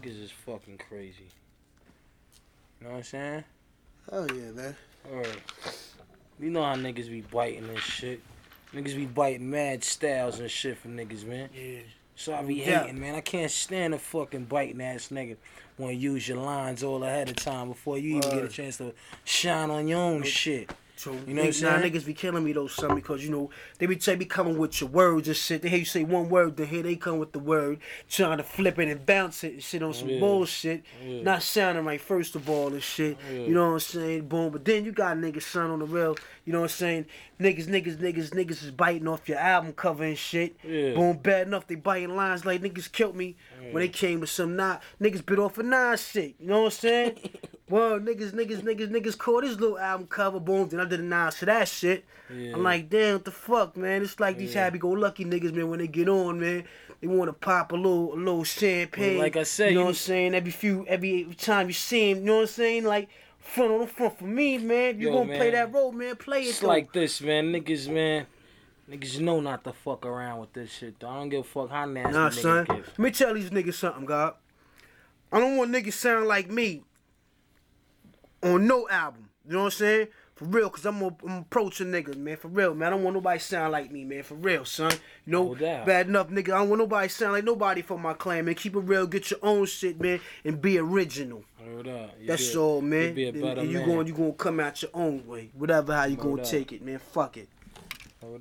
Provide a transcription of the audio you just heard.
Niggas is fucking crazy. You know what I'm saying? Oh yeah, man. Alright. You know how niggas be biting and shit. Niggas be biting mad styles and shit for niggas, man. Yeah. So I be Yeah. hating, man. I can't stand a fucking biting ass nigga when you use your lines all ahead of time before you even get a chance to shine on your own shit. So, You know what I'm saying? niggas be killing me though, son, because, you know, they be coming with your words and shit. They hear you say one word, then here they come with the word, trying to flip it and bounce it and shit on some bullshit. Yeah. Not sounding right, first of all, and shit. Yeah. You know what I'm saying? Boom. But then you got niggas, son, on the real, you know what I'm saying? Niggas is biting off your album cover and shit. Yeah. Boom, bad enough, they biting lines like niggas killed me when they came with some niggas bit off a Nas shit. You know what I'm saying? Well, niggas caught this little album cover, boom, then I did a Nas to that shit. Yeah. I'm like, damn, what the fuck, man? It's like these happy-go-lucky niggas, man, when they get on, man, they want to pop a little champagne. Well, like I said, you know what I'm saying? Every time you see him, you know what I'm saying? Like, front on the front for me, man. If you gonna play that role, man, play it. It's though. like this, man. Niggas know not to fuck around with this shit, though. I don't give a fuck how nasty niggas son. get. Let me tell these niggas something, God. I don't want niggas sound like me on no album. You know what I'm saying? For real, because I'm approaching niggas, man. For real, man. I don't want nobody sound like me, man. For real, son. You know, No doubt. bad enough, nigga. I don't want nobody sound like nobody for my clan, man. Keep it real. Get your own shit, man. And be original. Hold up. That's all, man. You be a better and you man. gonna come out your own way. Whatever how you gonna take it, man. Fuck it.